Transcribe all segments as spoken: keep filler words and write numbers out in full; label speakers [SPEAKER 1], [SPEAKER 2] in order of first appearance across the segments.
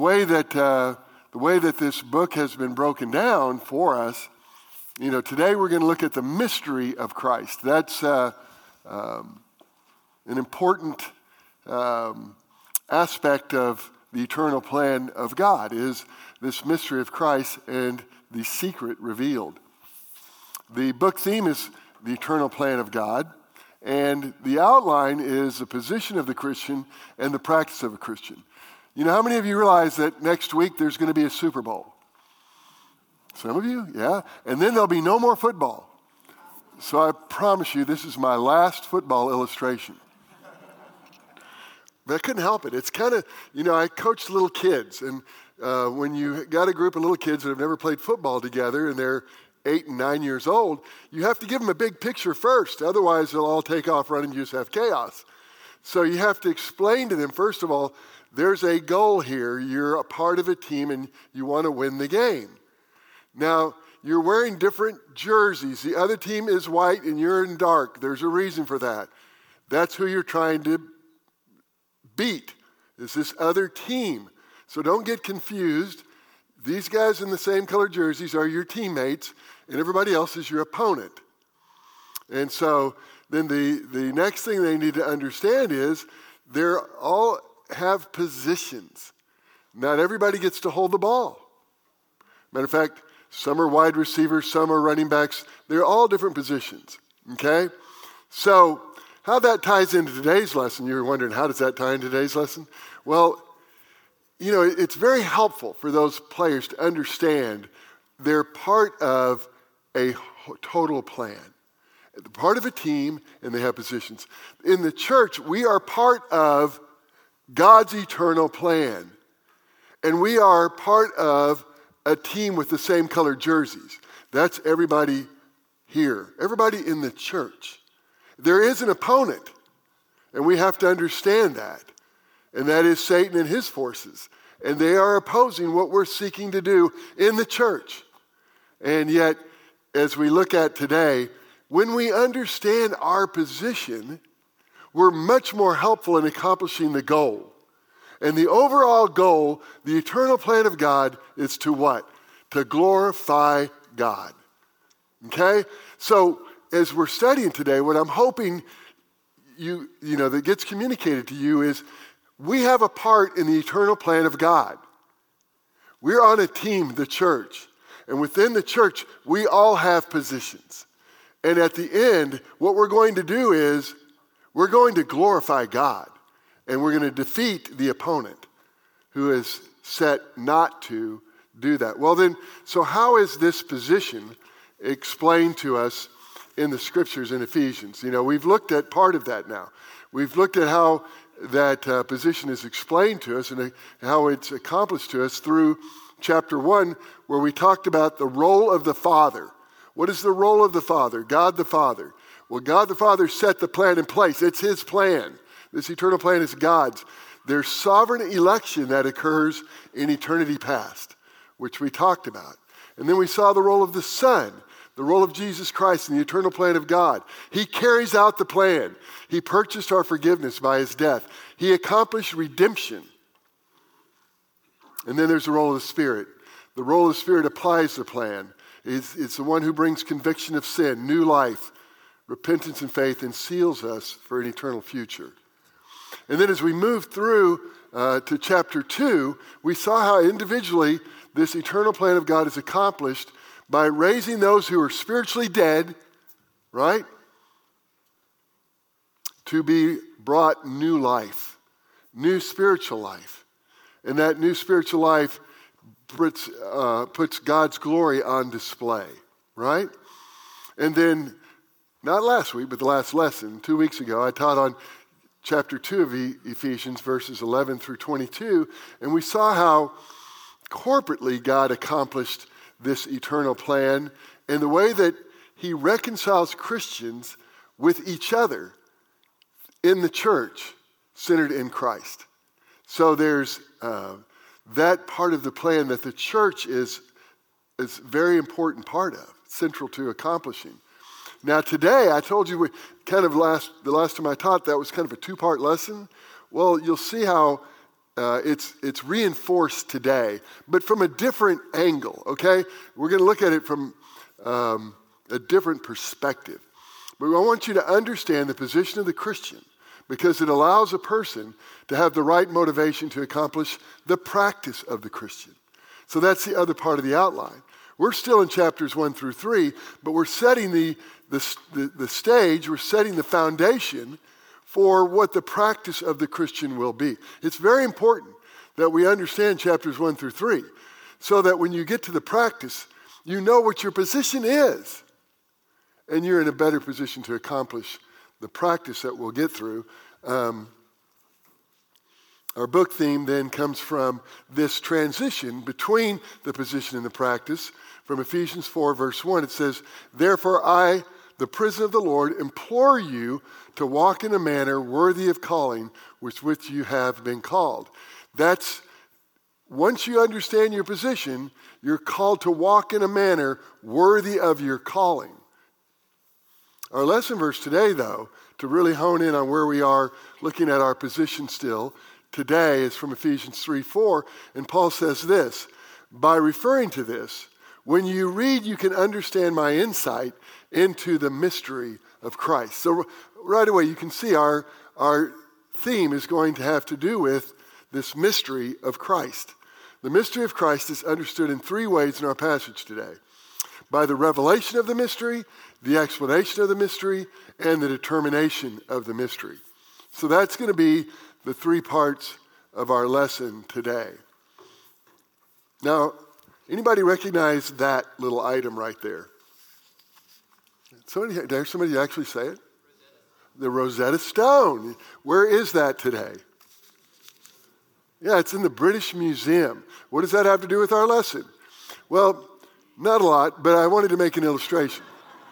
[SPEAKER 1] way that uh, the way that this book has been broken down for us, you know, today we're going to look at the mystery of Christ. That's uh, um, an important um, aspect of the eternal plan of God, is this mystery of Christ and the secret revealed. The book theme is the eternal plan of God, and the outline is the position of the Christian and the practice of a Christian. You know, how many of you realize that next week there's going to be a Super Bowl? Some of you, yeah. And then there'll be no more football. So I promise you, this is my last football illustration. But I couldn't help it. It's kind of, you know, I coach little kids, and uh, when you got a group of little kids that have never played football together and they're eight and nine years old, you have to give them a big picture first. Otherwise, they'll all take off running and you just have chaos. So you have to explain to them, first of all, there's a goal here. You're a part of a team and you want to win the game. Now, you're wearing different jerseys. The other team is white and you're in dark. There's a reason for that. That's who you're trying to beat, is this other team. So don't get confused. These guys in the same colored jerseys are your teammates, and everybody else is your opponent. And so then the, the next thing they need to understand is they're all have positions. Not everybody gets to hold the ball. Matter of fact, some are wide receivers, some are running backs. They're all different positions, okay? So how that ties into today's lesson, you were wondering, how does that tie into today's lesson? Well, you know, it's very helpful for those players to understand they're part of a total plan. They're part of a team, and they have positions. In the church, we are part of God's eternal plan. And we are part of a team with the same colored jerseys. That's everybody here. Everybody in the church. There is an opponent, and we have to understand that. And that is Satan and his forces. And they are opposing what we're seeking to do in the church. And yet, as we look at today, when we understand our position, we're much more helpful in accomplishing the goal. And the overall goal, the eternal plan of God, is to what? To glorify God. Okay? So, as we're studying today, what I'm hoping you, you know, that gets communicated to you is we have a part in the eternal plan of God. We're on a team, the church. And within the church, we all have positions. And at the end, what we're going to do is we're going to glorify God. And we're going to defeat the opponent who is set not to do that. Well then, so how is this position explained to us in the scriptures in Ephesians? You know, we've looked at part of that now. We've looked at how that uh, position is explained to us and uh, how it's accomplished to us through chapter one, where we talked about the role of the Father. What is the role of the Father? God the Father. Well, God the Father set the plan in place. It's his plan. This eternal plan is God's. There's sovereign election that occurs in eternity past, which we talked about. And then we saw the role of the Son, the role of Jesus Christ in the eternal plan of God. He carries out the plan. He purchased our forgiveness by his death. He accomplished redemption. And then there's the role of the Spirit. The role of the Spirit applies the plan. It's, it's the one who brings conviction of sin, new life, repentance and faith, and seals us for an eternal future. And then as we move through uh, to chapter two, we saw how individually this eternal plan of God is accomplished by raising those who are spiritually dead, right, to be brought new life, new spiritual life. And that new spiritual life puts, uh, puts God's glory on display, right? And then, not last week, but the last lesson, two weeks ago, I taught on chapter two of Ephesians, verses eleven through twenty-two, and we saw how corporately God accomplished this eternal plan and the way that he reconciles Christians with each other in the church centered in Christ. So there's uh, that part of the plan that the church is is a very important part of, central to accomplishing. Now today, I told you we kind of last the last time I taught that was kind of a two-part lesson. Well, you'll see how uh, it's, it's reinforced today, but from a different angle, okay? We're going to look at it from um, a different perspective. But I want you to understand the position of the Christian because it allows a person to have the right motivation to accomplish the practice of the Christian. So that's the other part of the outline. We're still in chapters one through three, but we're setting the, the, the, the stage, we're setting the foundation for what the practice of the Christian will be. It's very important that we understand chapters one through three so that when you get to the practice, you know what your position is. And you're in a better position to accomplish the practice that we'll get through. Um, our book theme then comes from this transition between the position and the practice. From Ephesians four, verse one, it says, "Therefore I, the prisoner of the Lord, implore you to walk in a manner worthy of calling with which you have been called." That's, once you understand your position, you're called to walk in a manner worthy of your calling. Our lesson verse today, though, to really hone in on where we are looking at our position still, today is from Ephesians three four, and Paul says this, "By referring to this, when you read, you can understand my insight into the mystery of Christ." So right away, you can see our, our theme is going to have to do with this mystery of Christ. The mystery of Christ is understood in three ways in our passage today. By the revelation of the mystery, the explanation of the mystery, and the determination of the mystery. So that's going to be the three parts of our lesson today. Now, anybody recognize that little item right there? Somebody, dare somebody actually say it? The Rosetta Stone. Where is that today? Yeah, it's in the British Museum. What does that have to do with our lesson? Well, not a lot, but I wanted to make an illustration.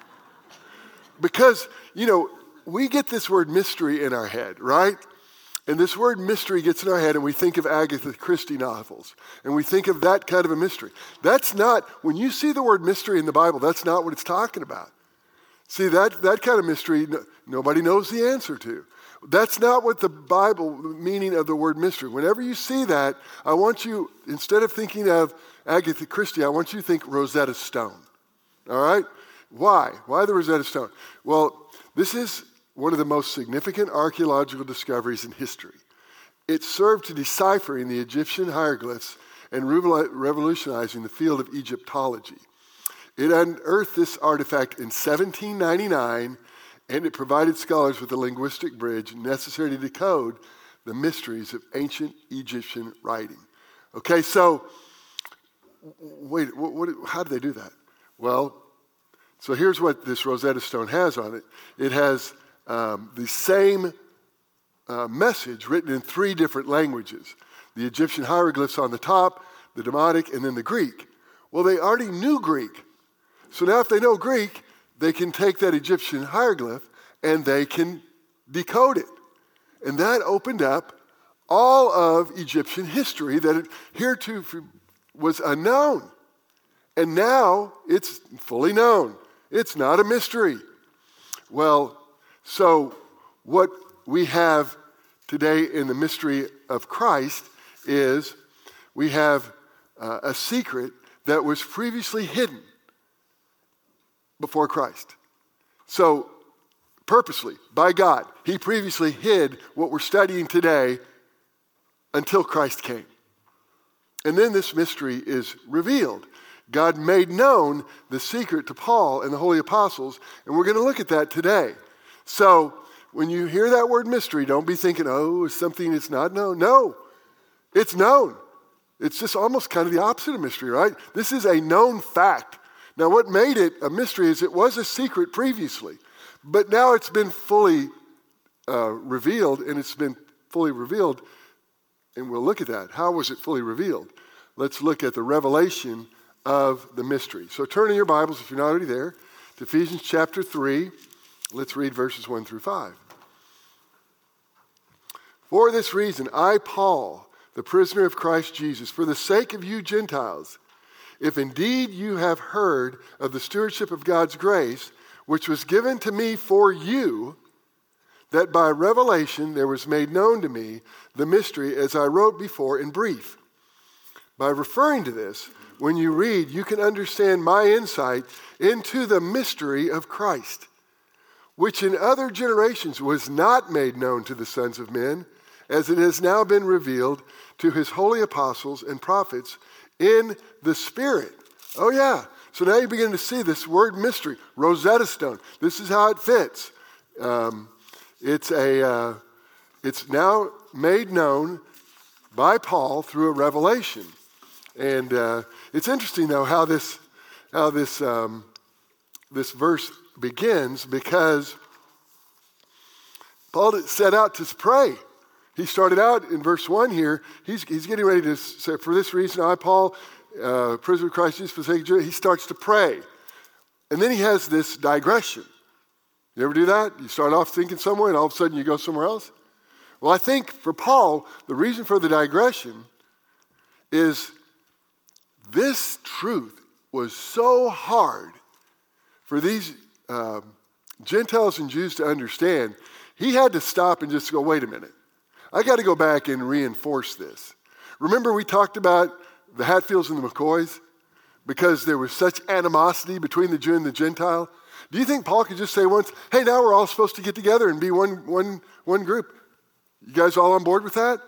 [SPEAKER 1] Because, you know, we get this word mystery in our head, right? And this word mystery gets in our head and we think of Agatha Christie novels. And we think of that kind of a mystery. That's not, when you see the word mystery in the Bible, that's not what it's talking about. See, that, that kind of mystery, no, nobody knows the answer to. That's not what the Bible, meaning of the word mystery. Whenever you see that, I want you, instead of thinking of Agatha Christie, I want you to think Rosetta Stone. All right? Why? Why the Rosetta Stone? Well, this is one of the most significant archaeological discoveries in history. It served to deciphering the Egyptian hieroglyphs and revolutionizing the field of Egyptology. It unearthed this artifact in seventeen ninety-nine, and it provided scholars with a linguistic bridge necessary to decode the mysteries of ancient Egyptian writing. Okay, so, wait, what, what, how did they do that? Well, so here's what this Rosetta Stone has on it. It has um, the same uh, message written in three different languages. The Egyptian hieroglyphs on the top, the Demotic, and then the Greek. Well, they already knew Greek. So now if they know Greek, they can take that Egyptian hieroglyph and they can decode it. And that opened up all of Egyptian history that heretofore was unknown. And now it's fully known. It's not a mystery. Well, so what we have today in the mystery of Christ is we have uh, a secret that was previously hidden before Christ. So, purposely, by God, he previously hid what we're studying today until Christ came. And then this mystery is revealed. God made known the secret to Paul and the holy apostles, and we're going to look at that today. So, when you hear that word mystery, don't be thinking, oh, it's something that's not known. No, it's known. It's just almost kind of the opposite of mystery, right? This is a known fact. Now, what made it a mystery is it was a secret previously, but now it's been fully uh, revealed, and it's been fully revealed, and we'll look at that. How was it fully revealed? Let's look at the revelation of the mystery. So turn in your Bibles, if you're not already there, to Ephesians chapter three. Let's read verses one through five. "For this reason, I, Paul, the prisoner of Christ Jesus, for the sake of you Gentiles, if indeed you have heard of the stewardship of God's grace, which was given to me for you, that by revelation there was made known to me the mystery as I wrote before in brief. By referring to this, when you read, you can understand my insight into the mystery of Christ, which in other generations was not made known to the sons of men, as it has now been revealed to his holy apostles and prophets in the Spirit. Oh yeah, so now you begin to see this word mystery, Rosetta Stone. This is how it fits. Um, it's a, uh, it's now made known by Paul through a revelation. And uh, it's interesting, though, how this how this um, this verse begins, because Paul set out to pray. He started out in verse one here. He's he's getting ready to say, "For this reason, I, Paul, uh, prisoner of Christ Jesus, for the sake of Judah." He starts to pray, and then he has this digression. You ever do that? You start off thinking somewhere, and all of a sudden you go somewhere else. Well, I think for Paul, the reason for the digression is this truth was so hard for these uh, Gentiles and Jews to understand, he had to stop and just go, wait a minute. I got to go back and reinforce this. Remember we talked about the Hatfields and the McCoys? Because there was such animosity between the Jew and the Gentile. Do you think Paul could just say once, hey, now we're all supposed to get together and be one, one, one group? You guys all on board with that?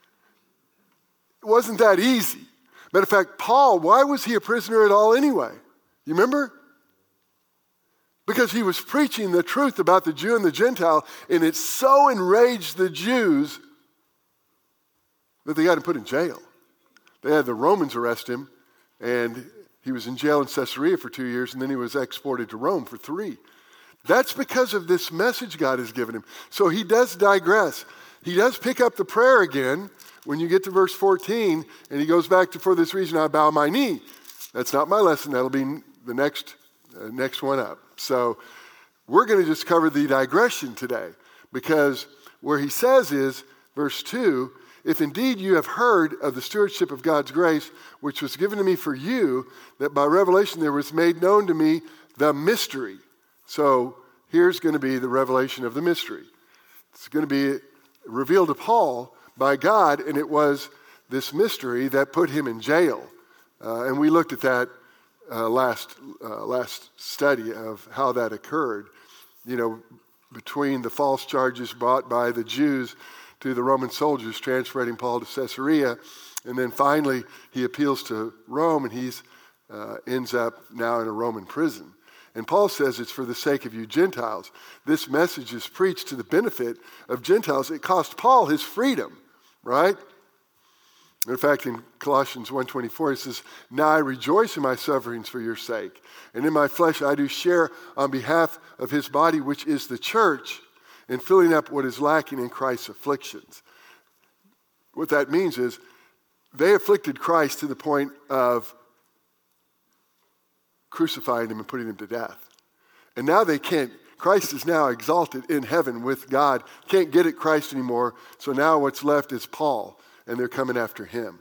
[SPEAKER 1] It wasn't that easy. Matter of fact, Paul, why was he a prisoner at all anyway? You remember? Because he was preaching the truth about the Jew and the Gentile, and it so enraged the Jews that they got him put in jail. They had the Romans arrest him, and he was in jail in Caesarea for two years, and then he was exported to Rome for three. That's because of this message God has given him. So he does digress. He does pick up the prayer again when you get to verse fourteen, and he goes back to, for this reason I bow my knee. That's not my lesson. That'll be the next, uh, next one up. So we're going to just cover the digression today, because where he says is, verse two, if indeed you have heard of the stewardship of God's grace, which was given to me for you, that by revelation there was made known to me the mystery. So here's going to be the revelation of the mystery. It's going to be revealed to Paul by God, and it was this mystery that put him in jail. Uh, and we looked at that uh, last uh, last study of how that occurred. You know, between the false charges brought by the Jews to the Roman soldiers transferring Paul to Caesarea, and then finally he appeals to Rome, and he's uh, ends up now in a Roman prison. And Paul says it's for the sake of you Gentiles. This message is preached to the benefit of Gentiles. It cost Paul his freedom, right? In fact, in Colossians one twenty-four, it says, now I rejoice in my sufferings for your sake, and in my flesh I do share on behalf of his body, which is the church, in filling up what is lacking in Christ's afflictions. What that means is they afflicted Christ to the point of crucifying him and putting him to death. And now they can't, Christ is now exalted in heaven with God, can't get at Christ anymore, so now what's left is Paul, and they're coming after him.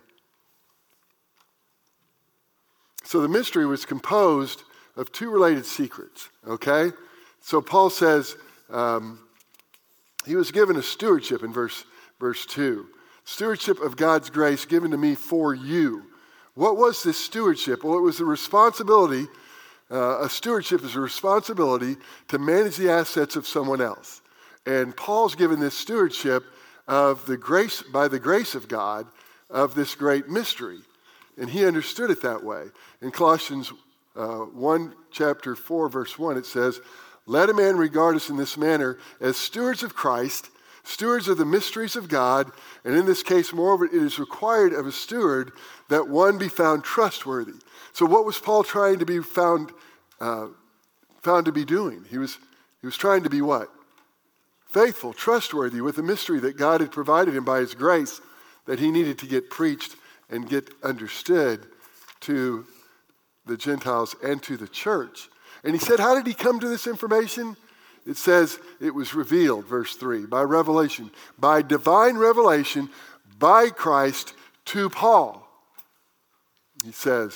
[SPEAKER 1] So the mystery was composed of two related secrets, okay? So Paul says um, he was given a stewardship in verse, verse two. Stewardship of God's grace given to me for you. What was this stewardship? Well, it was the responsibility, uh, a stewardship is a responsibility to manage the assets of someone else. And Paul's given this stewardship of the grace, by the grace of God, of this great mystery. And he understood it that way. In Colossians uh, one, chapter four, verse one, it says, let a man regard us in this manner as stewards of Christ, stewards of the mysteries of God, and in this case, moreover, it is required of a steward that one be found trustworthy. So what was Paul trying to be found uh, found to be doing? He was, he was trying to be what? Faithful, trustworthy with the mystery that God had provided him by his grace that he needed to get preached and get understood to the Gentiles and to the church. And he said, how did he come to this information? It says it was revealed, verse three, by revelation, by divine revelation, by Christ to Paul. He says,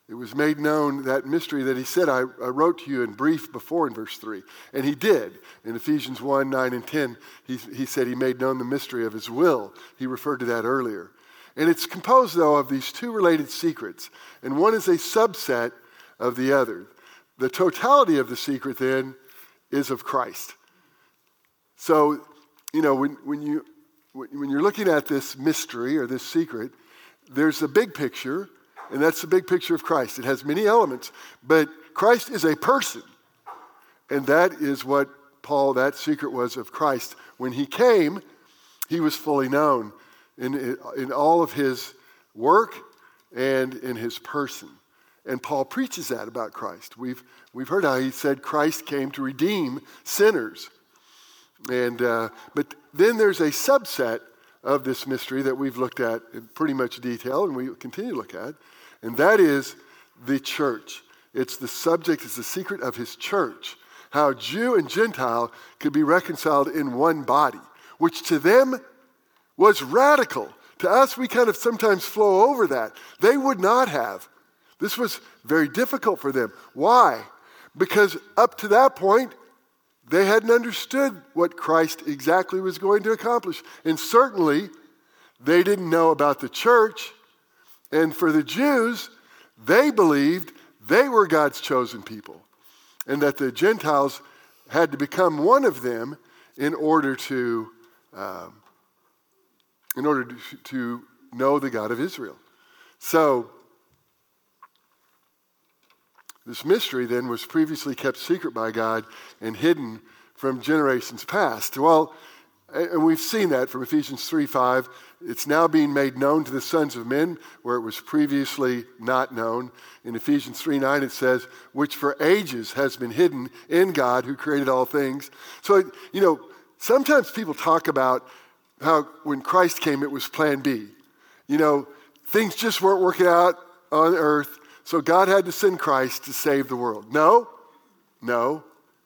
[SPEAKER 1] It was made known, that mystery that he said, I, I wrote to you in brief before in verse three. And he did. In Ephesians one, nine, and ten, he, he said he made known the mystery of his will. He referred to that earlier. And it's composed, though, of these two related secrets. And one is a subset of the other. The totality of the secret, then, is of Christ. So, you know, when, when, you, when you're looking at this mystery or this secret, there's a big picture, and that's the big picture of Christ. It has many elements, but Christ is a person. And that is what Paul, that secret was of Christ. When he came, he was fully known in, in all of his work and in his person. And Paul preaches that about Christ. We've, we've heard how he said Christ came to redeem sinners. And uh, but then there's a subset of this mystery that we've looked at in pretty much detail, and we continue to look at, and that is the church. It's the subject, it's the secret of his church, how Jew and Gentile could be reconciled in one body, which to them was radical. To us, we kind of sometimes flow over that. They would not have. This was very difficult for them. Why? Because up to that point, they hadn't understood what Christ exactly was going to accomplish. And certainly, they didn't know about the church. And for the Jews, they believed they were God's chosen people, and that the Gentiles had to become one of them in order to, um, in order to, to know the God of Israel. So, this mystery then was previously kept secret by God and hidden from generations past. Well, and we've seen that from Ephesians three five. It's now being made known to the sons of men where it was previously not known. In Ephesians three nine it says, which for ages has been hidden in God who created all things. So, you know, sometimes people talk about how when Christ came it was plan B. You know, things just weren't working out on earth. So God had to send Christ to save the world. No, no.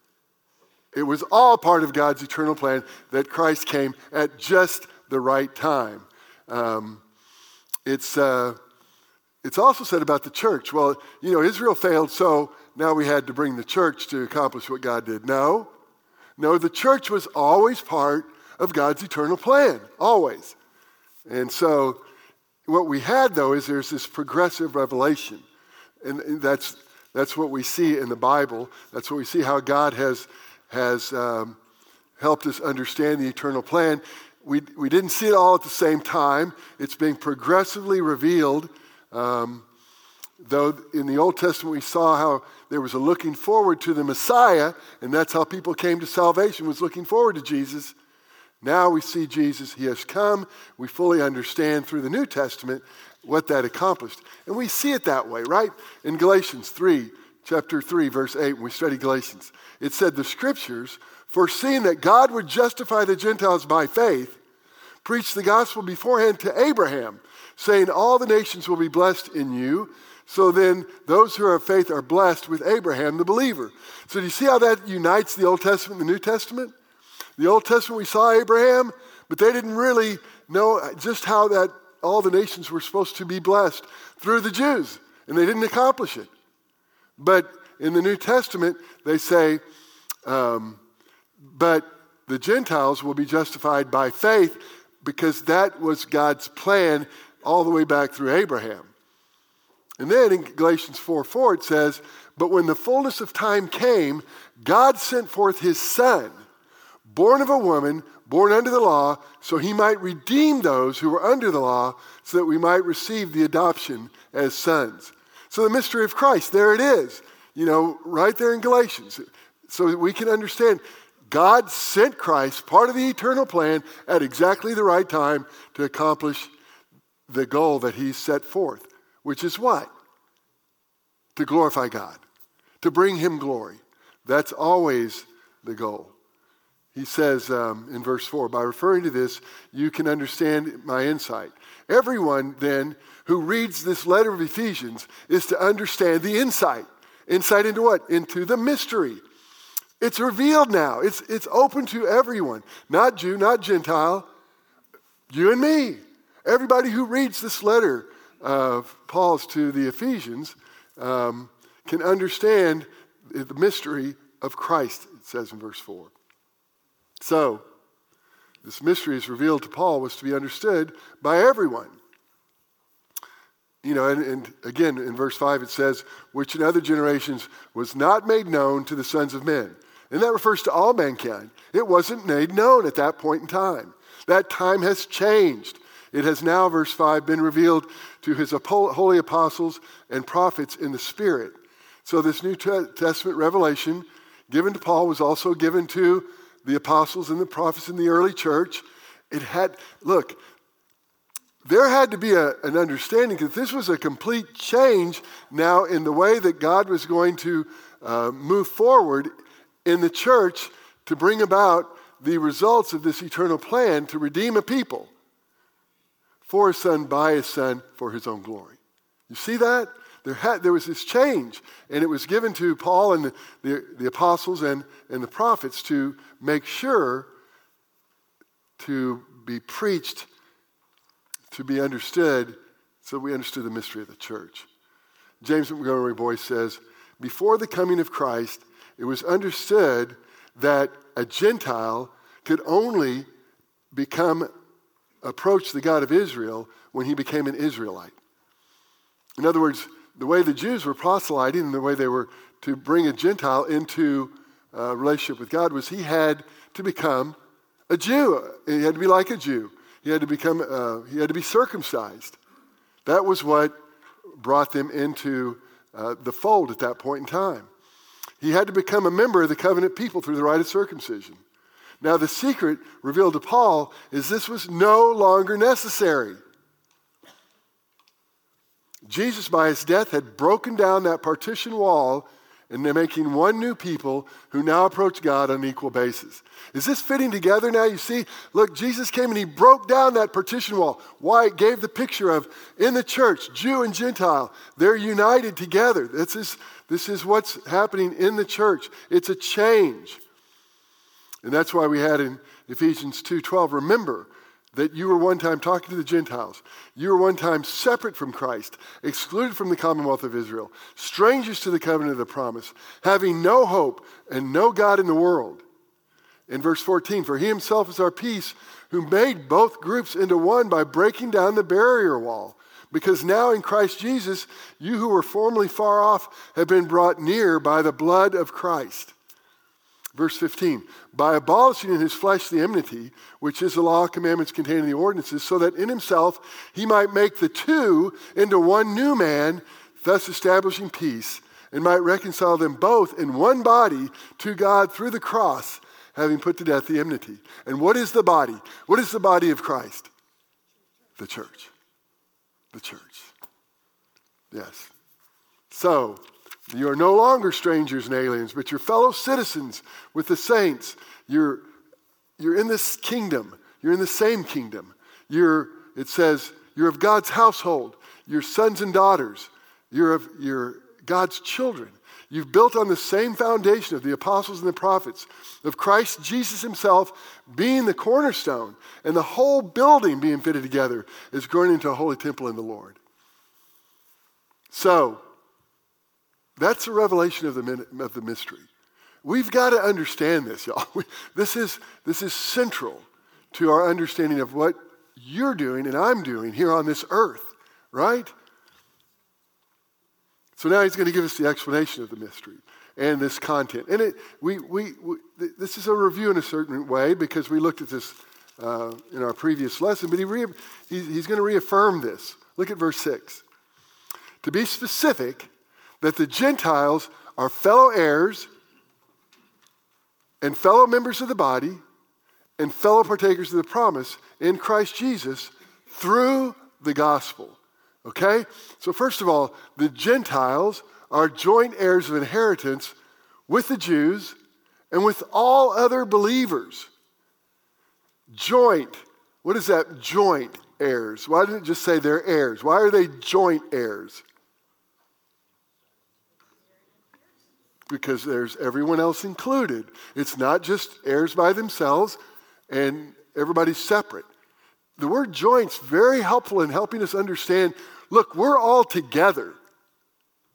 [SPEAKER 1] It was all part of God's eternal plan that Christ came at just the right time. Um, it's uh, it's also said about the church. Well, you know, Israel failed, so now we had to bring the church to accomplish what God did. No, no, the church was always part of God's eternal plan, always. And so what we had, though, is there's this progressive revelation. And that's that's what we see in the Bible. That's what we see how God has has um, helped us understand the eternal plan. We we didn't see it all at the same time. It's being progressively revealed. Um, though in the Old Testament we saw how there was a looking forward to the Messiah, and that's how people came to salvation, was looking forward to Jesus. Now we see Jesus. He has come. We fully understand through the New Testament what that accomplished. And we see it that way, right? In Galatians three, chapter three, verse eight, when we study Galatians, it said, the scriptures, foreseeing that God would justify the Gentiles by faith, preached the gospel beforehand to Abraham, saying, all the nations will be blessed in you. So then those who are of faith are blessed with Abraham, the believer. So do you see how that unites the Old Testament and the New Testament? The Old Testament, we saw Abraham, but they didn't really know just how that all the nations were supposed to be blessed through the Jews, and they didn't accomplish it. But in the New Testament, they say, um, but the Gentiles will be justified by faith because that was God's plan all the way back through Abraham. And then in Galatians four four, it says, but when the fullness of time came, God sent forth his son, born of a woman, born under the law, so he might redeem those who were under the law, so that we might receive the adoption as sons. So the mystery of Christ, there it is, you know, right there in Galatians. So that we can understand God sent Christ, part of the eternal plan, at exactly the right time to accomplish the goal that he set forth, which is what? To glorify God, to bring him glory. That's always the goal. He says um, in verse four, by referring to this, you can understand my insight. Everyone then who reads this letter of Ephesians is to understand the insight. Insight into what? Into the mystery. It's revealed now. It's, it's open to everyone. Not Jew, not Gentile. You and me. Everybody who reads this letter of Paul's to the Ephesians um, can understand the mystery of Christ, it says in verse four. So, this mystery is revealed to Paul was to be understood by everyone. You know, and, and again, in verse five it says, which in other generations was not made known to the sons of men. And that refers to all mankind. It wasn't made known at that point in time. That time has changed. It has now, verse five, been revealed to his holy apostles and prophets in the Spirit. So this New Testament revelation given to Paul was also given to the apostles and the prophets in the early church. It had, look, there had to be a, an understanding that this was a complete change now in the way that God was going to uh, move forward in the church to bring about the results of this eternal plan to redeem a people for his son, by his son, for his own glory. You see that? There had there was this change, and it was given to Paul and the, the, the apostles and, and the prophets to make sure to be preached, to be understood, so we understood the mystery of the church. James Montgomery Boyce says, before the coming of Christ, it was understood that a Gentile could only become, approach the God of Israel when he became an Israelite. In other words, the way the Jews were proselyting and the way they were to bring a Gentile into a relationship with God was he had to become a Jew. He had to be like a Jew. He had to become, uh, he had to be circumcised. That was what brought them into uh, the fold at that point in time. He had to become a member of the covenant people through the rite of circumcision. Now, the secret revealed to Paul is this was no longer necessary. Jesus, by his death, had broken down that partition wall and they're making one new people who now approach God on an equal basis. Is this fitting together now? You see, look, Jesus came and he broke down that partition wall. Why? It gave the picture of in the church, Jew and Gentile, they're united together. This is, this is what's happening in the church. It's a change. And that's why we had in Ephesians two twelve, remember that you were one time talking to the Gentiles. You were one time separate from Christ, excluded from the commonwealth of Israel, strangers to the covenant of the promise, having no hope and no God in the world. In verse fourteen, for he himself is our peace, who made both groups into one by breaking down the barrier wall. Because now in Christ Jesus, you who were formerly far off have been brought near by the blood of Christ. Verse fifteen, by abolishing in his flesh the enmity, which is the law, commandments contained in the ordinances, so that in himself he might make the two into one new man, thus establishing peace, and might reconcile them both in one body to God through the cross, having put to death the enmity. And what is the body? What is the body of Christ? The church. The church. Yes. So, you are no longer strangers and aliens, but you're fellow citizens with the saints. You're, you're in this kingdom. You're in the same kingdom. You're, it says, you're of God's household. You're sons and daughters. You're of you're God's children. You've built on the same foundation of the apostles and the prophets, of Christ Jesus himself being the cornerstone, and the whole building being fitted together is growing into a holy temple in the Lord. So, that's a revelation of the, of the mystery. We've got to understand this, y'all. We, this is, this is central to our understanding of what you're doing and I'm doing here on this earth, right? So now he's going to give us the explanation of the mystery and this content. And it, we, we, we, this is a review in a certain way because we looked at this uh, in our previous lesson, but he re, he, he's going to reaffirm this. Look at verse six. To be specific, that the Gentiles are fellow heirs and fellow members of the body and fellow partakers of the promise in Christ Jesus through the gospel. Okay? So first of all, the Gentiles are joint heirs of inheritance with the Jews and with all other believers. Joint. What is that? Joint heirs. Why didn't it just say they're heirs? Why are they joint heirs? Because there's everyone else included. It's not just heirs by themselves and everybody's separate. The word joint's very helpful in helping us understand, look, we're all together.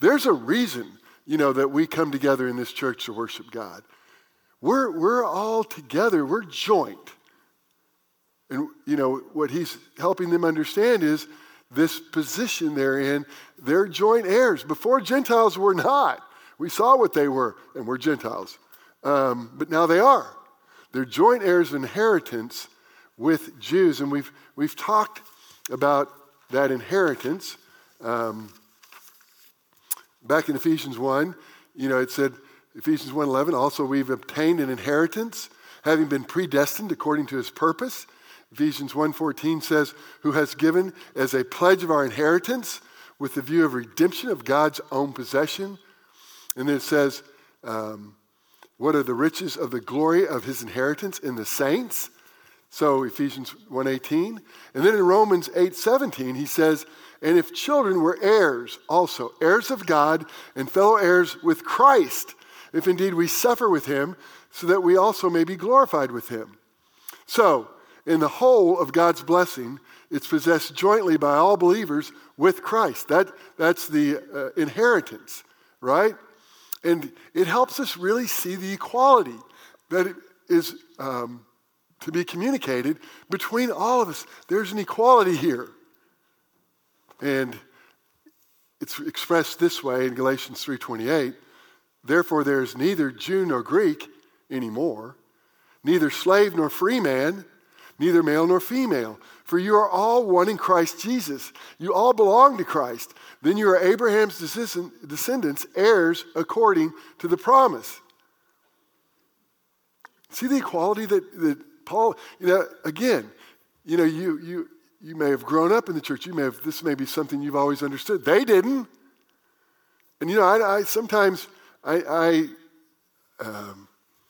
[SPEAKER 1] There's a reason, you know, that we come together in this church to worship God. We're, we're all together. We're joint. And, you know, what he's helping them understand is this position they're in. They're joint heirs. Before, Gentiles were not. We saw what they were, and we're Gentiles. Um, but now they are. They're joint heirs of inheritance with Jews. And we've, we've talked about that inheritance. Um, back in Ephesians one, you know, it said, Ephesians one eleven, also we've obtained an inheritance, having been predestined according to his purpose. Ephesians one fourteen says, who has given as a pledge of our inheritance with the view of redemption of God's own possession. And then it says, um, what are the riches of the glory of his inheritance in the saints? So Ephesians one eighteen. And then in Romans eight seventeen, he says, and if children were heirs also, heirs of God and fellow heirs with Christ, if indeed we suffer with him, so that we also may be glorified with him. So, in the whole of God's blessing, it's possessed jointly by all believers with Christ. That, that's the uh, inheritance, right? And it helps us really see the equality that it is um, to be communicated between all of us. There's an equality here. And it's expressed this way in Galatians three twenty-eight. Therefore, there is neither Jew nor Greek anymore, neither slave nor free man, neither male nor female. For you are all one in Christ Jesus. You all belong to Christ. Then you are Abraham's descendants, heirs according to the promise. See the equality that, that Paul, you know, again, you know, you you you may have grown up in the church. You may have, this may be something you've always understood. They didn't. And you know, I, I sometimes I, I, um,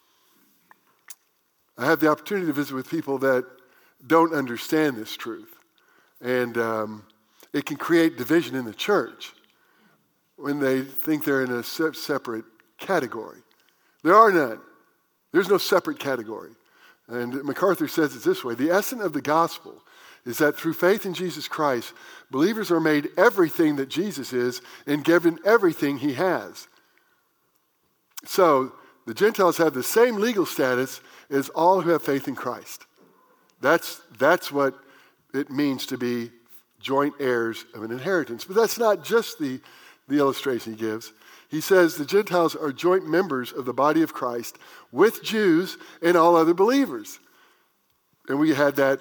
[SPEAKER 1] I have the opportunity to visit with people that don't understand this truth. And um, it can create division in the church when they think they're in a se- separate category. There are none. There's no separate category. And MacArthur says it this way: the essence of the gospel is that through faith in Jesus Christ, believers are made everything that Jesus is and given everything he has. So the Gentiles have the same legal status as all who have faith in Christ. That's, that's what it means to be joint heirs of an inheritance. But that's not just the, the illustration he gives. He says the Gentiles are joint members of the body of Christ with Jews and all other believers. And we had that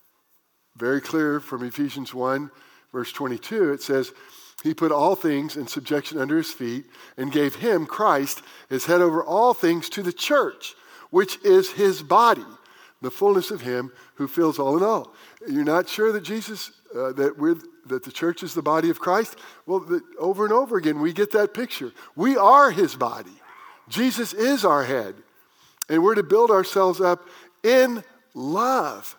[SPEAKER 1] very clear from Ephesians one, verse twenty-two. It says, he put all things in subjection under his feet and gave him, Christ, as head over all things to the church, which is his body, the fullness of him who fills all in all. You're not sure that Jesus, uh, that we're, that the church is the body of Christ? Well, the, over and over again, we get that picture. We are his body. Jesus is our head. And we're to build ourselves up in love.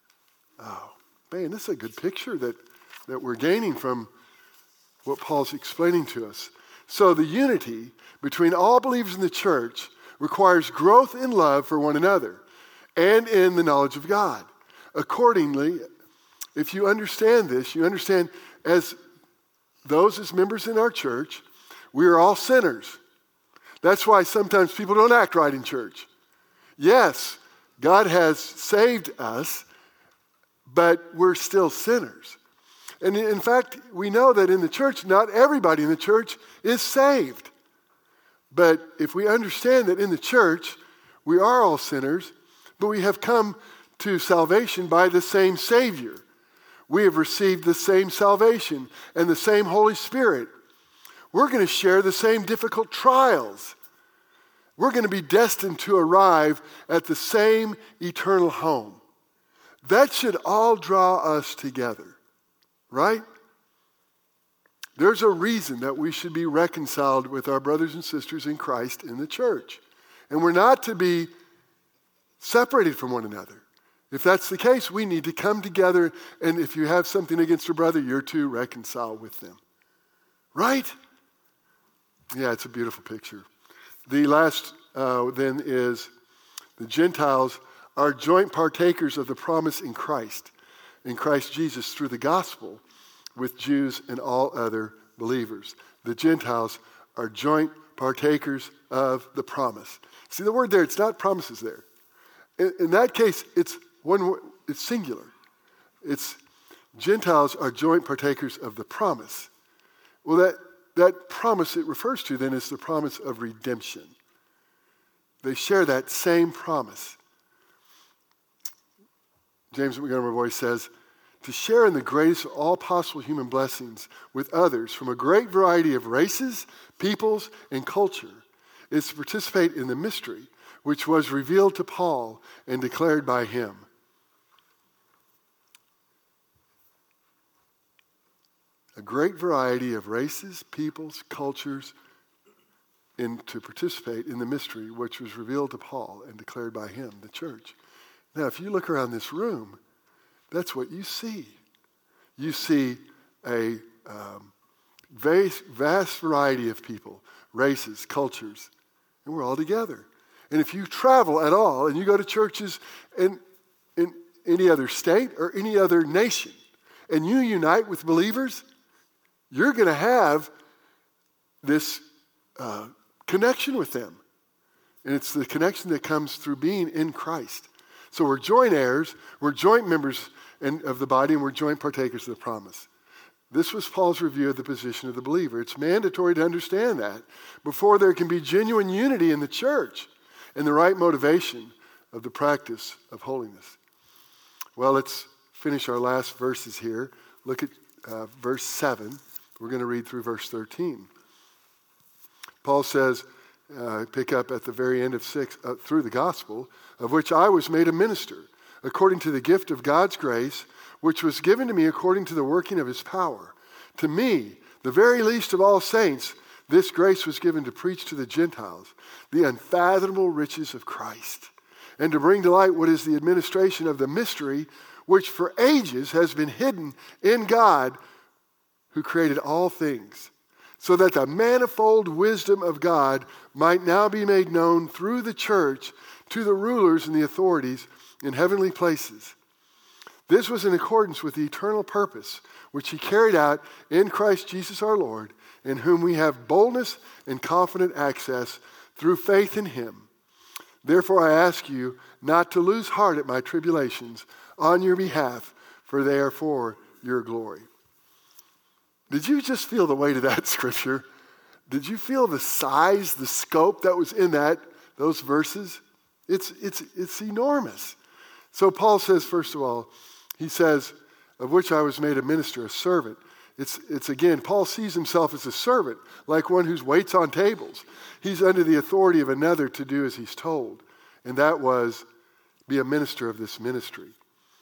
[SPEAKER 1] Oh, man, this is a good picture that, that we're gaining from what Paul's explaining to us. So the unity between all believers in the church requires growth in love for one another and in the knowledge of God. Accordingly, if you understand this, you understand as those as members in our church, we are all sinners. That's why sometimes people don't act right in church. Yes, God has saved us, but we're still sinners. And in fact, we know that in the church, not everybody in the church is saved. But if we understand that in the church, we are all sinners, but we have come to salvation by the same Savior. We have received the same salvation and the same Holy Spirit. We're going to share the same difficult trials. We're going to be destined to arrive at the same eternal home. That should all draw us together, right? There's a reason that we should be reconciled with our brothers and sisters in Christ in the church. And we're not to be separated from one another. If that's the case, we need to come together, and if you have something against a brother, you're to reconcile with them. Right? Yeah, it's a beautiful picture. The last uh, then is the Gentiles are joint partakers of the promise in Christ, in Christ Jesus through the gospel with Jews and all other believers. The Gentiles are joint partakers of the promise. See the word there, it's not promises there. In, in that case, it's one word, it's singular. It's Gentiles are joint partakers of the promise. Well, that, that promise it refers to then is the promise of redemption. They share that same promise. James Montgomery Boyce says, to share in the greatest of all possible human blessings with others from a great variety of races, peoples, and culture is to participate in the mystery which was revealed to Paul and declared by him. A great variety of races, peoples, cultures, and to participate in the mystery which was revealed to Paul and declared by him, the church. Now, if you look around this room, that's what you see. You see a um, vast, vast variety of people, races, cultures, and we're all together. And if you travel at all and you go to churches in, in any other state or any other nation, and you unite with believers, you're going to have this uh, connection with them. And it's the connection that comes through being in Christ. So we're joint heirs, we're joint members in, of the body, and we're joint partakers of the promise. This was Paul's review of the position of the believer. It's mandatory to understand that before there can be genuine unity in the church and the right motivation of the practice of holiness. Well, let's finish our last verses here. Look at uh, verse seven. We're going to read through verse thirteen. Paul says, uh, pick up at the very end of six, uh, through the gospel, of which I was made a minister, according to the gift of God's grace, which was given to me according to the working of his power. To me, the very least of all saints, this grace was given to preach to the Gentiles the unfathomable riches of Christ, and to bring to light what is the administration of the mystery, which for ages has been hidden in God, who created all things, so that the manifold wisdom of God might now be made known through the church to the rulers and the authorities in heavenly places. This was in accordance with the eternal purpose, which he carried out in Christ Jesus our Lord, in whom we have boldness and confident access through faith in him. Therefore I ask you not to lose heart at my tribulations on your behalf, for they are for your glory. Did you just feel the weight of that scripture? Did you feel the size, the scope that was in that, those verses? It's, it's, it's enormous. So Paul says, first of all, he says, of which I was made a minister, a servant. It's, it's again, Paul sees himself as a servant, like one who waits on tables. He's under the authority of another to do as he's told. And that was, be a minister of this ministry.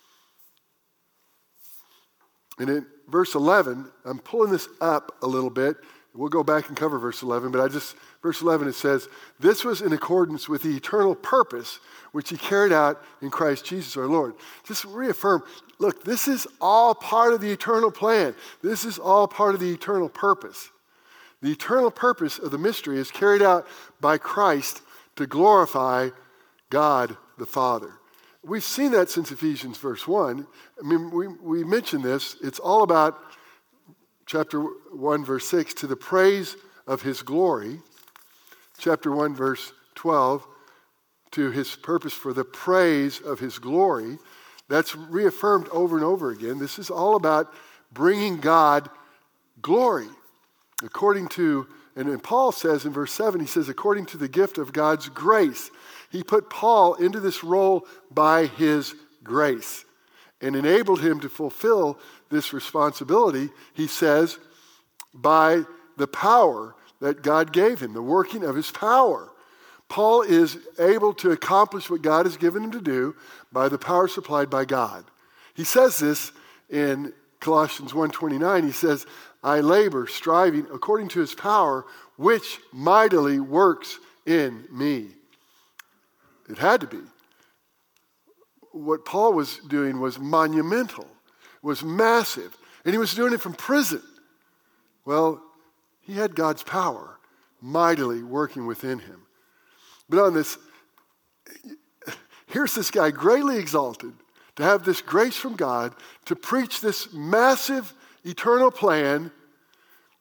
[SPEAKER 1] And in verse eleven, I'm pulling this up a little bit. We'll go back and cover verse eleven, but I just, verse eleven, it says, this was in accordance with the eternal purpose which he carried out in Christ Jesus our Lord. Just reaffirm, look, this is all part of the eternal plan. This is all part of the eternal purpose. The eternal purpose of the mystery is carried out by Christ to glorify God the Father. We've seen that since Ephesians verse one. I mean, we, we mentioned this. It's all about chapter one, verse six, to the praise of his glory. Chapter one, verse twelve, to his purpose for the praise of his glory. That's reaffirmed over and over again. This is all about bringing God glory. According to, and then Paul says in verse seven, he says, according to the gift of God's grace. He put Paul into this role by his grace and enabled him to fulfill this responsibility, he says, by the power that God gave him, the working of his power. Paul is able to accomplish what God has given him to do by the power supplied by God. He says this in Colossians one twenty-nine. He says, I labor, striving according to his power, which mightily works in me. It had to be. What Paul was doing was monumental, was massive, and he was doing it from prison. Well, he had God's power mightily working within him. But on this, here's this guy greatly exalted to have this grace from God to preach this massive eternal plan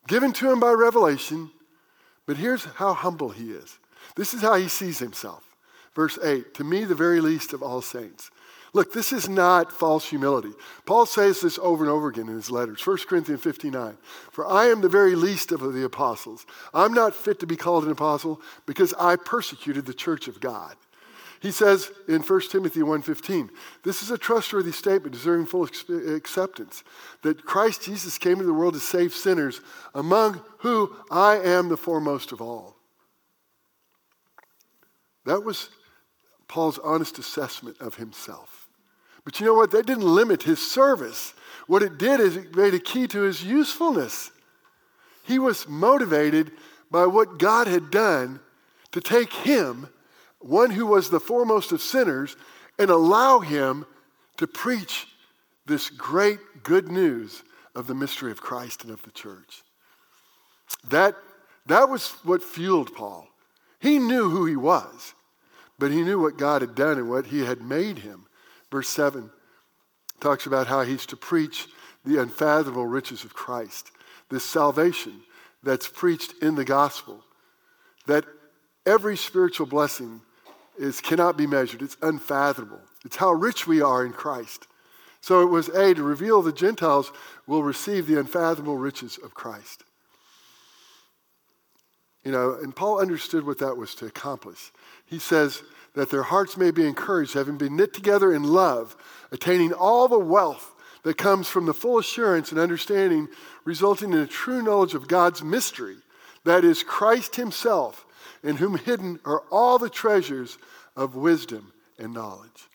[SPEAKER 1] given to him by revelation. But here's how humble he is. This is how he sees himself. Verse eight, to me the very least of all saints. Look, this is not false humility. Paul says this over and over again in his letters. First Corinthians fifteen nine. For I am the very least of the apostles. I'm not fit to be called an apostle because I persecuted the church of God. He says in First Timothy one fifteen, this is a trustworthy statement deserving full acceptance, that Christ Jesus came into the world to save sinners, among whom I am the foremost of all. That was Paul's honest assessment of himself. But you know what? That didn't limit his service. What it did is it made a key to his usefulness. He was motivated by what God had done to take him, one who was the foremost of sinners, and allow him to preach this great good news of the mystery of Christ and of the church. That, that was what fueled Paul. He knew who he was, but he knew what God had done and what he had made him. Verse seven talks about how he's to preach the unfathomable riches of Christ, this salvation that's preached in the gospel, that every spiritual blessing is cannot be measured. It's unfathomable. It's how rich we are in Christ. So it was A, to reveal the Gentiles will receive the unfathomable riches of Christ. You know, and Paul understood what that was to accomplish. He says that their hearts may be encouraged, having been knit together in love, attaining all the wealth that comes from the full assurance and understanding, resulting in a true knowledge of God's mystery, that is Christ himself, in whom hidden are all the treasures of wisdom and knowledge.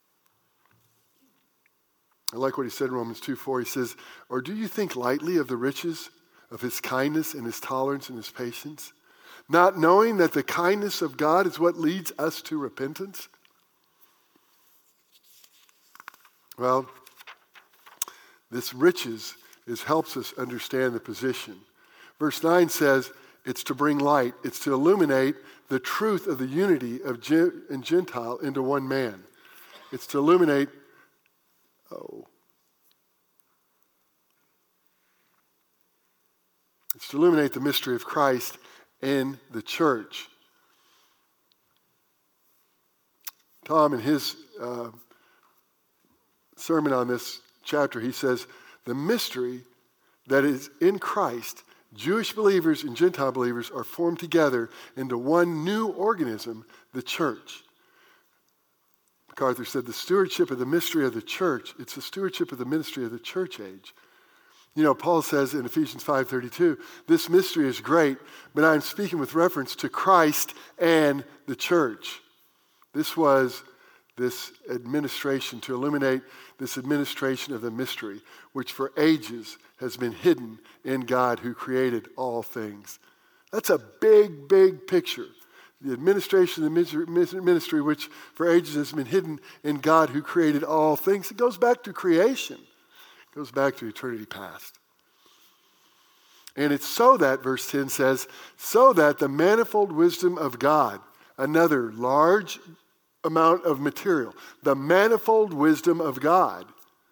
[SPEAKER 1] I like what he said in Romans two four. He says, or do you think lightly of the riches of his kindness and his tolerance and his patience, not knowing that the kindness of God is what leads us to repentance? Well, this riches is helps us understand the position. Verse nine says it's to bring light. It's to illuminate the truth of the unity of Jew and Gentile into one man. It's to illuminate, oh, it's to illuminate the mystery of Christ in the church. Tom, in his uh, sermon on this chapter, he says, the mystery that is in Christ, Jewish believers and Gentile believers are formed together into one new organism, the church. MacArthur said the stewardship of the mystery of the church, it's the stewardship of the ministry of the church age. You know, Paul says in Ephesians five thirty-two, this mystery is great, but I'm speaking with reference to Christ and the church. This was this administration, to illuminate this administration of the mystery, which for ages has been hidden in God who created all things. That's a big, big picture. The administration of the ministry, which for ages has been hidden in God who created all things. It goes back to creation. It goes back to eternity past. And it's so that, verse ten says, so that the manifold wisdom of God, another large amount of material, the manifold wisdom of God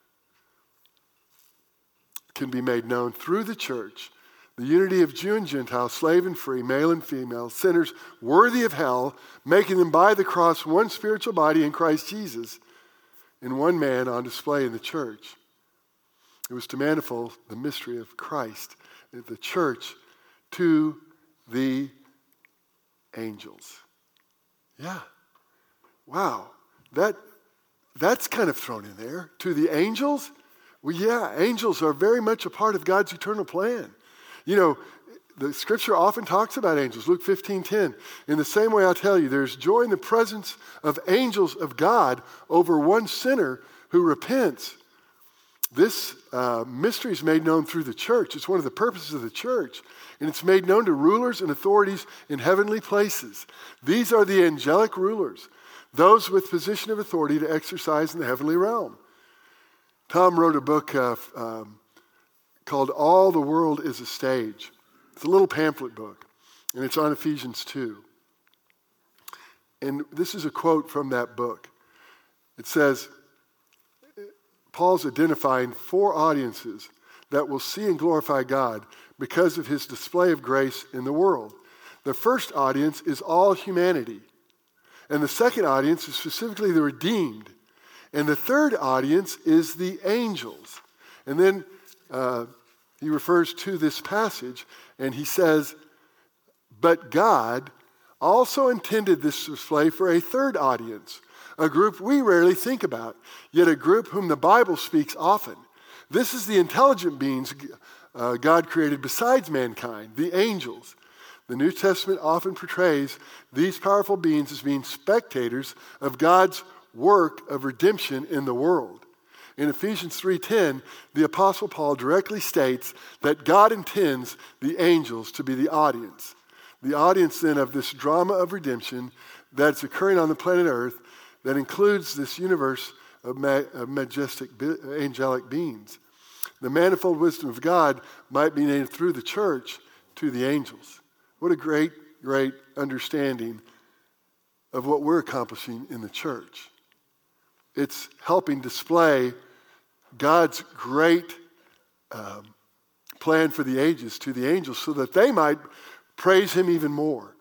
[SPEAKER 1] can be made known through the church, the unity of Jew and Gentile, slave and free, male and female, sinners worthy of hell, making them by the cross one spiritual body in Christ Jesus, in one man on display in the church. It was to manifold the mystery of Christ, the church, to the angels. Yeah. Wow. That, that's kind of thrown in there. To the angels? Well, yeah, angels are very much a part of God's eternal plan. You know, the scripture often talks about angels. Luke fifteen ten. In the same way, I'll tell you, there's joy in the presence of angels of God over one sinner who repents. This uh, mystery is made known through the church. It's one of the purposes of the church. And it's made known to rulers and authorities in heavenly places. These are the angelic rulers, those with position of authority to exercise in the heavenly realm. Tom wrote a book uh, um, called All the World is a Stage. It's a little pamphlet book, and it's on Ephesians two. And this is a quote from that book. It says, Paul's identifying four audiences that will see and glorify God because of his display of grace in the world. The first audience is all humanity. And the second audience is specifically the redeemed. And the third audience is the angels. And then uh, he refers to this passage and he says, but God also intended this display for a third audience, a group we rarely think about, yet a group whom the Bible speaks often. This is the intelligent beings uh, God created besides mankind, the angels. The New Testament often portrays these powerful beings as being spectators of God's work of redemption in the world. In Ephesians three ten, the Apostle Paul directly states that God intends the angels to be the audience. The audience then of this drama of redemption that's occurring on the planet Earth that includes this universe of, ma- of majestic be- angelic beings. The manifold wisdom of God might be named through the church to the angels. What a great, great understanding of what we're accomplishing in the church. It's helping display God's great um, plan for the ages to the angels so that they might praise him even more.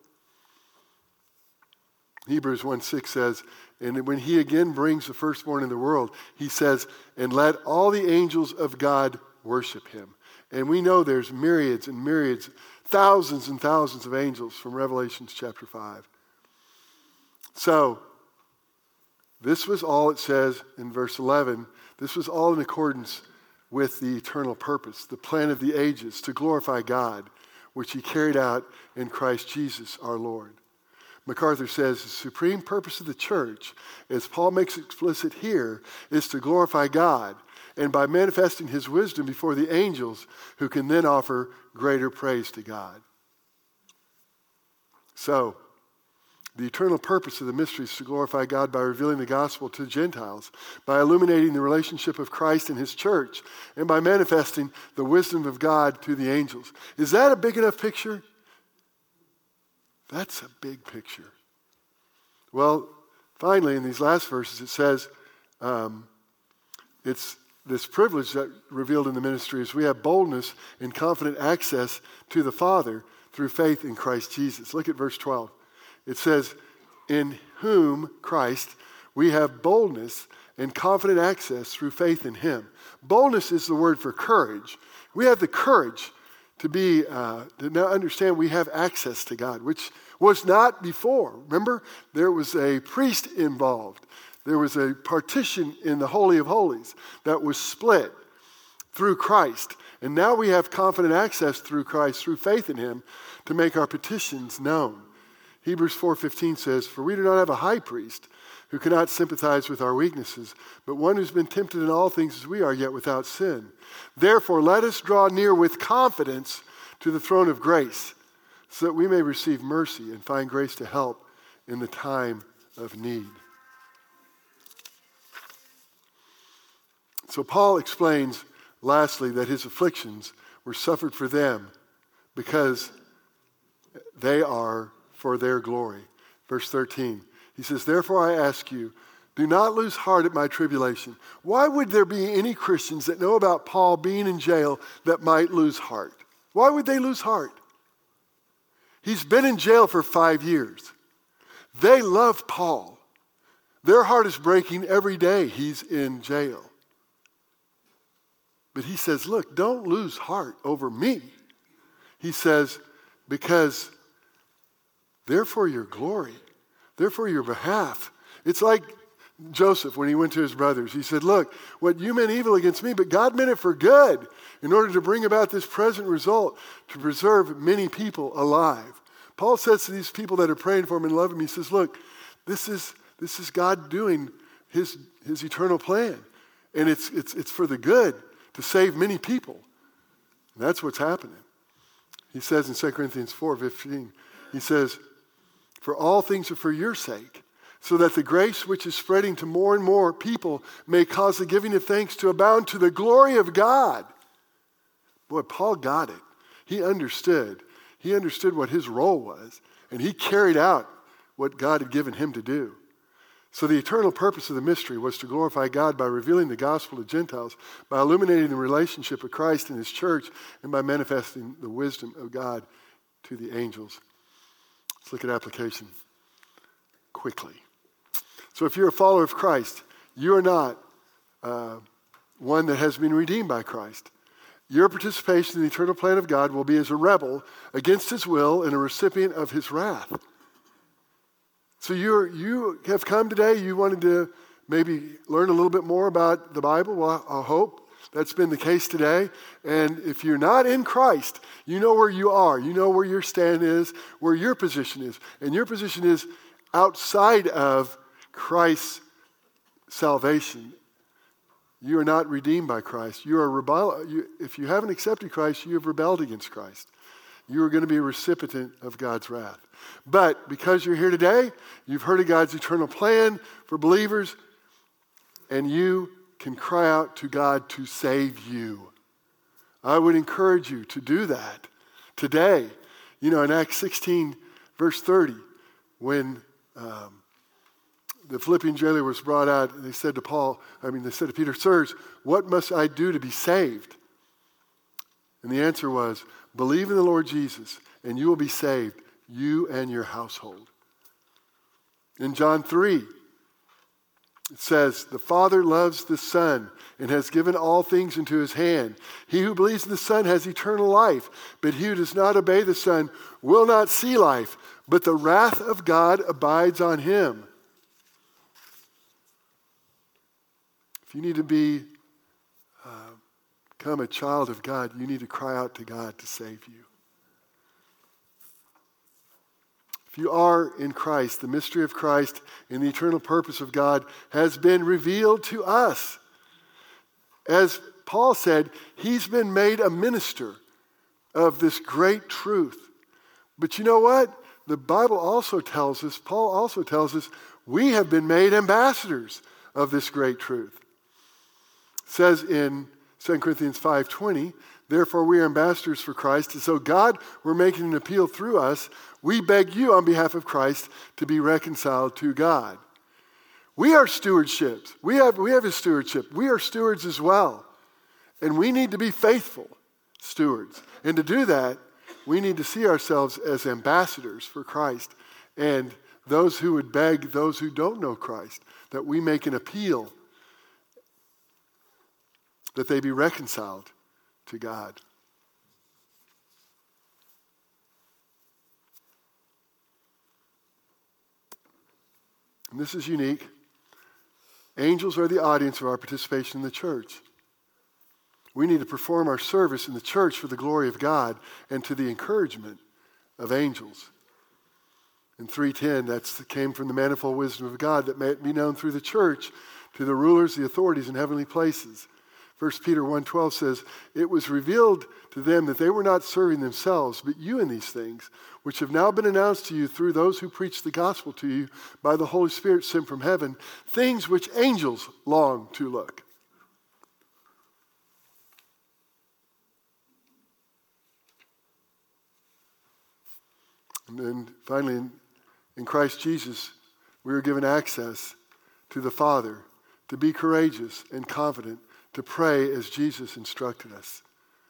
[SPEAKER 1] Hebrews one six says, and when he again brings the firstborn in the world, he says, and let all the angels of God worship him. And we know there's myriads and myriads, thousands and thousands of angels from Revelation chapter five. So, this was all it says in verse eleven. This was all in accordance with the eternal purpose, the plan of the ages to glorify God, which he carried out in Christ Jesus our Lord. MacArthur says the supreme purpose of the church, as Paul makes explicit here, is to glorify God, and by manifesting his wisdom before the angels, who can then offer greater praise to God. So, the eternal purpose of the mystery is to glorify God by revealing the gospel to the Gentiles, by illuminating the relationship of Christ and his church, and by manifesting the wisdom of God to the angels. Is that a big enough picture? That's a big picture. Well, finally, in these last verses, it says, um, it's this privilege that revealed in the ministry is we have boldness and confident access to the Father through faith in Christ Jesus. Look at verse twelve. It says, in whom, Christ, we have boldness and confident access through faith in him. Boldness is the word for courage. We have the courage to be, uh, to now understand we have access to God, which was not before. Remember, there was a priest involved. There was a partition in the Holy of Holies that was split through Christ. And now we have confident access through Christ, through faith in him, to make our petitions known. Hebrews four fifteen says, for we do not have a high priest who cannot sympathize with our weaknesses, but one who's been tempted in all things as we are, yet without sin. Therefore, let us draw near with confidence to the throne of grace, so that we may receive mercy and find grace to help in the time of need. So Paul explains, lastly, that his afflictions were suffered for them because they are for their glory. Verse thirteen, he says, therefore I ask you, do not lose heart at my tribulation. Why would there be any Christians that know about Paul being in jail that might lose heart? Why would they lose heart? He's been in jail for five years. They love Paul. Their heart is breaking every day he's in jail. But he says, look, don't lose heart over me. He says, because they're for your glory. They're for your behalf. It's like Joseph when he went to his brothers. He said, look, what you meant evil against me, but God meant it for good in order to bring about this present result, to preserve many people alive. Paul says to these people that are praying for him and love him, he says, look, this is this is God doing his, his eternal plan. And it's, it's, it's for the good to save many people. And that's what's happening. He says in Second Corinthians four fifteen, he says, for all things are for your sake, so that the grace which is spreading to more and more people may cause the giving of thanks to abound to the glory of God. Boy, Paul got it. He understood. He understood what his role was, and he carried out what God had given him to do. So the eternal purpose of the mystery was to glorify God by revealing the gospel to Gentiles, by illuminating the relationship of Christ and his church, and by manifesting the wisdom of God to the angels. Let's look at application quickly. So if you're a follower of Christ, you are not uh, one that has been redeemed by Christ. Your participation in the eternal plan of God will be as a rebel against his will and a recipient of his wrath. So you're, you have come today, you wanted to maybe learn a little bit more about the Bible. Well, I hope that's been the case today. And if you're not in Christ, you know where you are. You know where your stand is, where your position is. And your position is outside of Christ's salvation. You are not redeemed by Christ. You are rebel. You, if you haven't accepted Christ, you have rebelled against Christ. You are going to be a recipient of God's wrath. But because you're here today, you've heard of God's eternal plan for believers, and you can cry out to God to save you. I would encourage you to do that today. You know, in Acts sixteen, verse thirty, when um, the Philippian jailer was brought out, they said to Paul, I mean, they said to Peter, "Sirs, what must I do to be saved?" And the answer was, "Believe in the Lord Jesus, and you will be saved, you and your household." In John three, it says, "The Father loves the Son and has given all things into his hand. He who believes in the Son has eternal life, but he who does not obey the Son will not see life, but the wrath of God abides on him." If you need to be uh, become a child of God, you need to cry out to God to save you. If you are in Christ, the mystery of Christ and the eternal purpose of God has been revealed to us. As Paul said, he's been made a minister of this great truth. But you know what? The Bible also tells us, Paul also tells us, we have been made ambassadors of this great truth. It says in Second Corinthians five twenty, "Therefore we are ambassadors for Christ, and so God were making an appeal through us. We beg you on behalf of Christ to be reconciled to God." We are stewardships. We have, we have his stewardship. We are stewards as well. And we need to be faithful stewards. And to do that, we need to see ourselves as ambassadors for Christ. And those who would beg those who don't know Christ, that we make an appeal that they be reconciled to God. And this is unique. Angels are the audience of our participation in the church. We need to perform our service in the church for the glory of God and to the encouragement of angels. In three ten, that came from the manifold wisdom of God that may be known through the church to the rulers, the authorities in heavenly places. First Peter one twelve says, "It was revealed to them that they were not serving themselves, but you in these things, which have now been announced to you through those who preach the gospel to you by the Holy Spirit sent from heaven, things which angels long to look." And then finally, in, in Christ Jesus, we are given access to the Father to be courageous and confident, to pray as Jesus instructed us.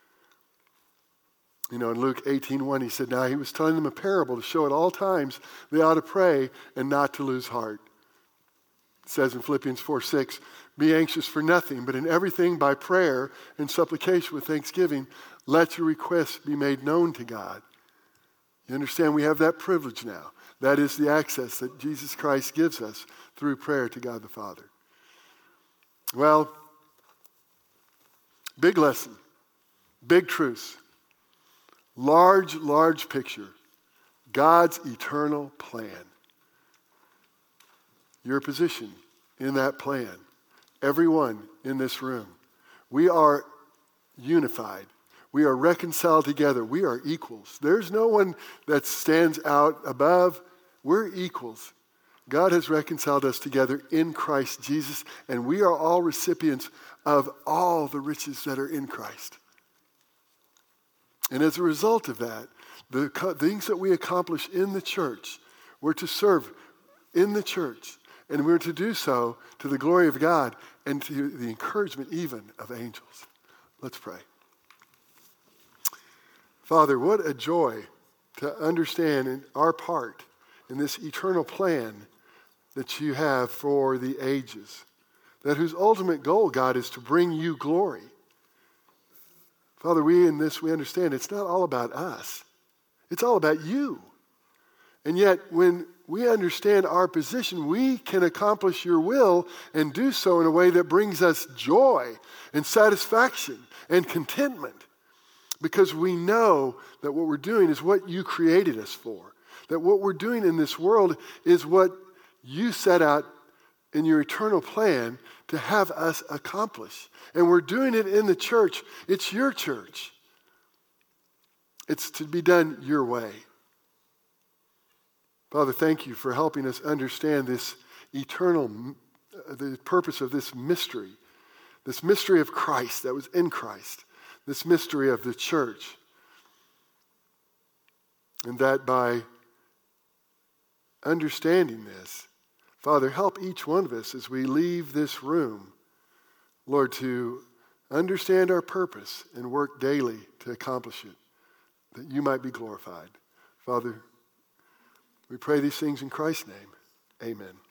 [SPEAKER 1] You know, in Luke eighteen one, he said, now he was telling them a parable to show at all times they ought to pray and not to lose heart. It says in Philippians four six, "Be anxious for nothing, but in everything by prayer and supplication with thanksgiving, let your requests be made known to God." You understand, we have that privilege now. That is the access that Jesus Christ gives us through prayer to God the Father. Well, big lesson, big truths, large, large picture, God's eternal plan. Your position in that plan, everyone in this room, we are unified. We are reconciled together. We are equals. There's no one that stands out above. We're equals. God has reconciled us together in Christ Jesus, and we are all recipients of all the riches that are in Christ. And as a result of that, the co- things that we accomplish in the church, we're to serve in the church And we're to do so to the glory of God and to the encouragement even of angels. Let's pray. Father, what a joy to understand in our part in this eternal plan that you have for the ages, that whose ultimate goal, God, is to bring you glory. Father, we in this, we understand it's not all about us. It's all about you. And yet, when we understand our position, we can accomplish your will and do so in a way that brings us joy and satisfaction and contentment. Because we know that what we're doing is what you created us for. That what we're doing in this world is what you set out in your eternal plan to have us accomplish. And we're doing it in the church. It's your church. It's to be done your way. Father, thank you for helping us understand this eternal, the purpose of this mystery, this mystery of Christ that was in Christ. This mystery of the church. And that by understanding this, Father, help each one of us as we leave this room, Lord, to understand our purpose and work daily to accomplish it, that you might be glorified. Father, we pray these things in Christ's name. Amen.